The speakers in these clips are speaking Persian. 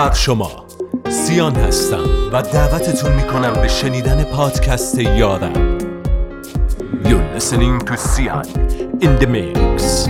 بر شما. سیان هستم و دعوتتون میکنم به شنیدن پادکست یارم. You're listening to Sian in the mix.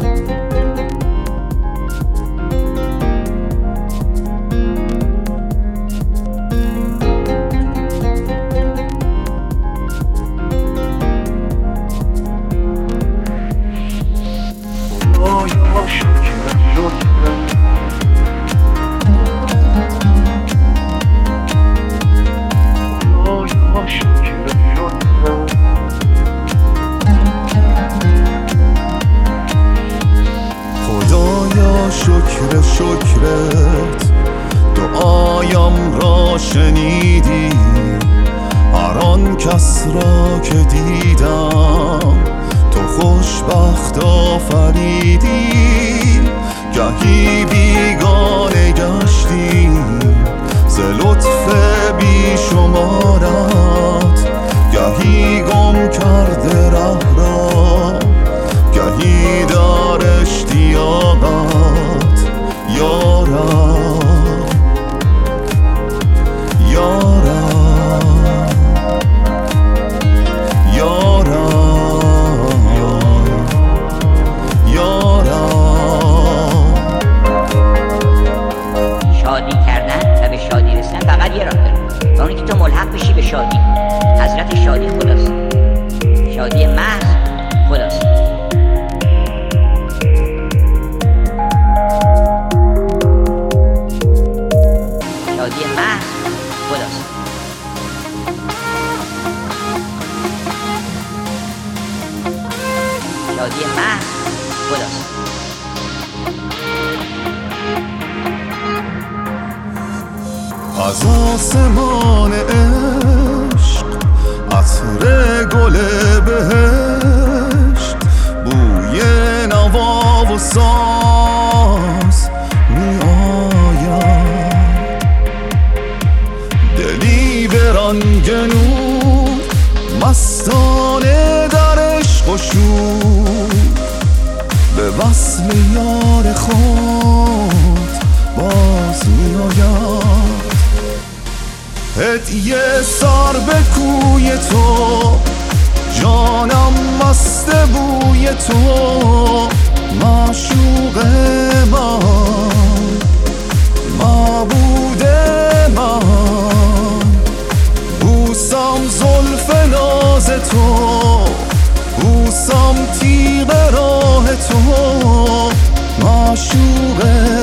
شکرت دعایم را شنیدی، هر آن کس را که دیدم تو خوشبخت آفریدی. گهی بیگانه گشتیم ز لطف بی شمارت، گهی گم کرده ره را، گهی در اشتیاقت یارم، یارم، یارم، یارم. شادی کردن و به شادی رسیدن فقط یه راه داره، و اونی که تو ملحق بشی به شادی. حضرت شادی خداست، شادی محض خداست. شادی محض خداست. شادی محض خداست. از آسمان عشق عطر گل بهشت، بوی نوا و ساز می آید. دلی به رنگ نور مستانه در عشق و شور، به وصل یار خود باز می آید. هدیه سر به کوی تو، جانم مست بوی تو، معشوق من، معبود من. بوسم زلف ناز تو، بوسم تیغ راه تو، معشوق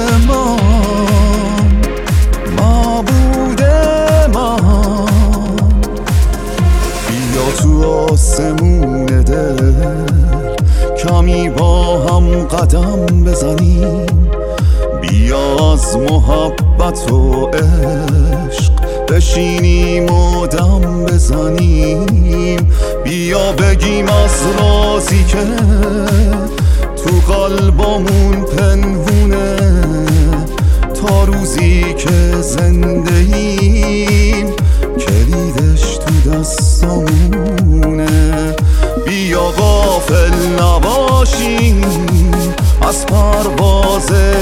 من، معبود من. بیا تو آسمون دل کمی با هم قدم بزنیم، بیا از محبت و عشق بشینیم و دم بزنیم. بیا بگیم از رازی که تو قلبمون پنهونه، تا روزی که زنده ایم کلیدش تو دستمونه. بیا غافل نباشیم از پرواز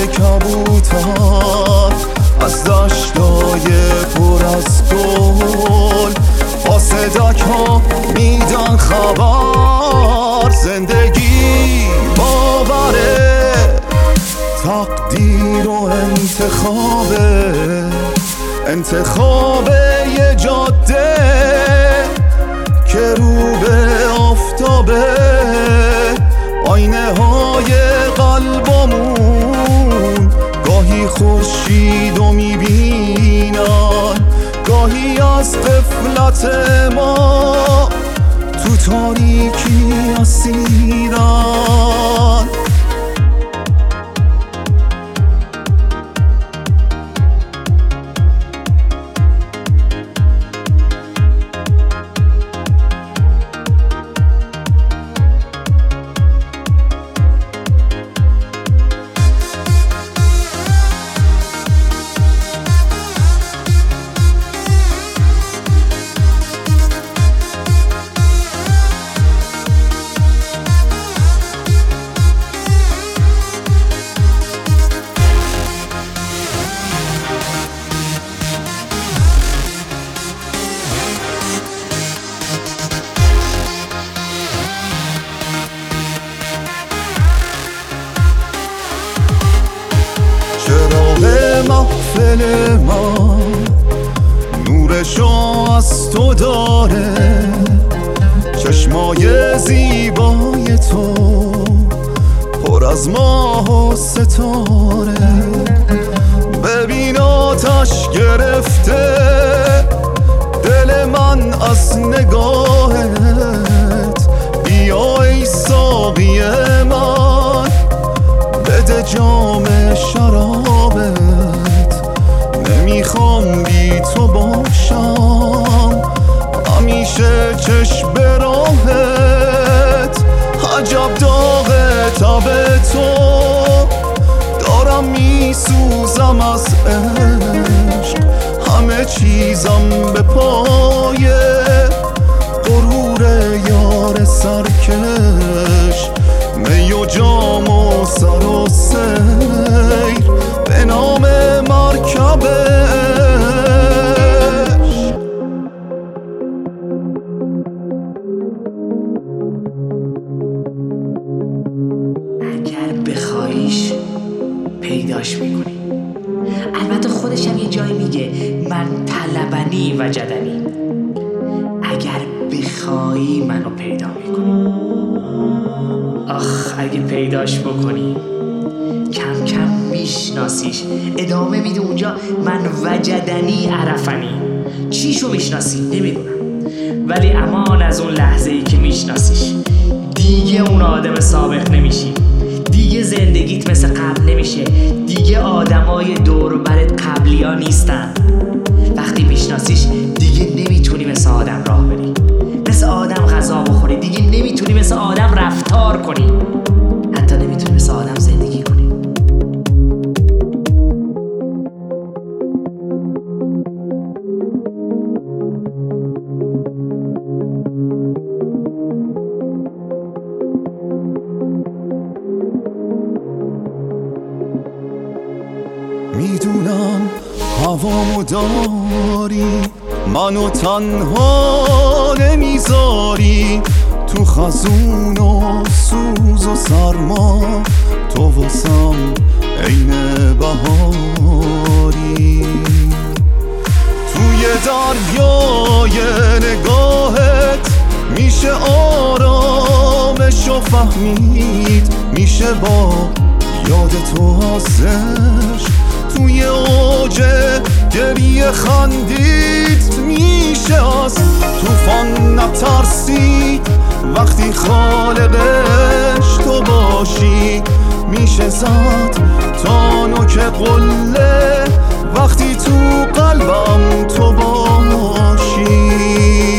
کبوتر، از دشتای پر از گل آسدک ها میدن خبر. زندگی باوره، تقدیر و انتخاب یه جاده که رو به آفتابه. آینه های قلبمون گاهی خورشیدو میبینن، گاهی از غفلت ما تو تاریکی اسیرن. غافل من نورشو از تو داره، چشمای زیبای تو پر از ماه و ستاره. ببین آتش گرفته دل من از نگاهت، بیا ای ساقی من بده جام شرابت. نمیخوام بی تو باشم همیشه چشم به راهت. عجب داغ تب تو دارم میسوزم از عشق، همه چیزم به پای غرور یار سرکش. می و جام و سر و سیر به نام مرکبش. اگر بخوایش پیداش میکنی. البته خودش هم یه جایی میگه من طلبنی و جدنی. اگر بخوایی منو پیدا میکنی. آخ اگه پیداش بکنی کم کم میشناسیش. ادامه میده اونجا من وجدنی عرفنی. چیشو میشناسی نمیدونم، ولی امان از اون لحظه ای که میشناسیش دیگه اون آدم سابق نمیشی. دیگه زندگیت مثل قبل نمیشه. دیگه آدمای دور برت قبلی ها نیستن. وقتی میشناسیش دیگه نمیتونی مثل آدم راه بری، مثل آدم غذا بخوری. دیگه نمیتونی مثل آدم رفتار کنی، حتی نمیتونی مثل آدم زندگی کنی. میدونم هوامو داری، منو تنها نمیذاری. تو خزون و سوز و سرما تو واسم عین بهاری. توی دریای نگاهت میشه آرامشو فهمید، میشه با یاد تو آسش. توی اوج گریه خندید، میشه از طوفان نترسید وقتی خالقش تو باشی. میشه زد تا نوک قله وقتی تو قلبم تو باشی.